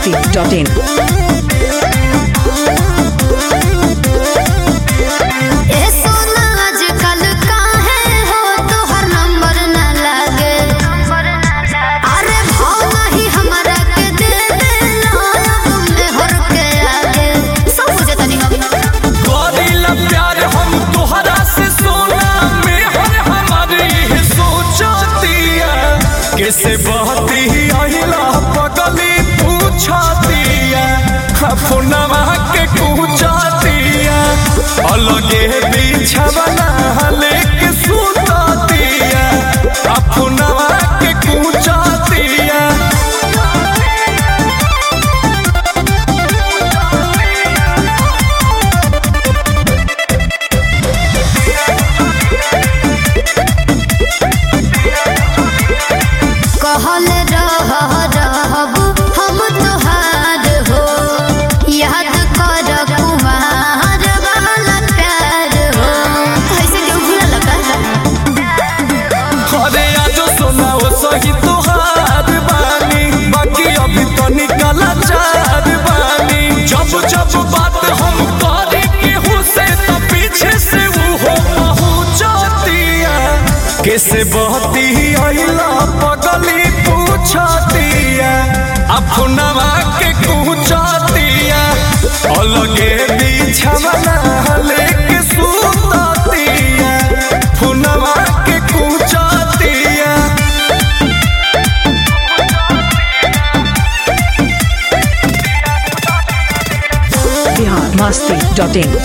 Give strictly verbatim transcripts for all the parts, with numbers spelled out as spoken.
Masti dot in. कैसे बहती अहिला पगली पूछतिया फोनवा के पूछतिया अलगे बिछवना लेके सुततिया फोनवा के पूछतिया कहल रह रहब हम तोहार हो याद कर कुमार वाला प्यार हो ऐसे क्यों भूला लगा। अरे आज सोना वो सही तोहार बानी बाकी अभी तो निकला चार बानी जब जब बात हम करे केहू से तो पीछे से वो हो पहुँचतिया कैसे बहती अहिला पगली पूछतिया फोनवा के पूछतिया अलगे बिछवना लेके सुततिया फोनवा के पूछतिया बिहार मस्ती डॉट इन।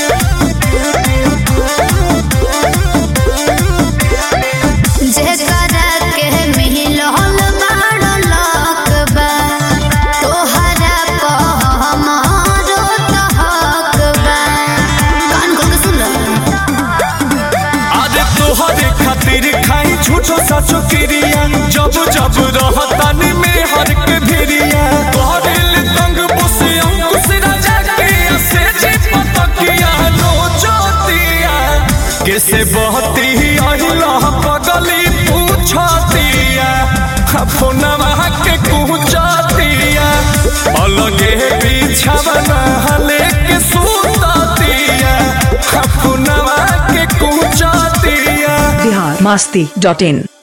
जेकरा के मिलल बाड़ो लकबा तोहरा प हमारो त हक बा। कान खोल के सुन लो। आज तोहरे खातिर खाई झूठो सचो क्रिया जब जब रहतानी में हर के भिरिया तोहरे तंग बसे अंकुश राजा के से जीपतकिया नोचतिया कैसे बहती अहिला पगली पूछतिया फोनवा के पूछतिया अलगे बिछवना लेके सुततिया फोनवा के पूछतिया। बिहार मस्ती डॉट इन।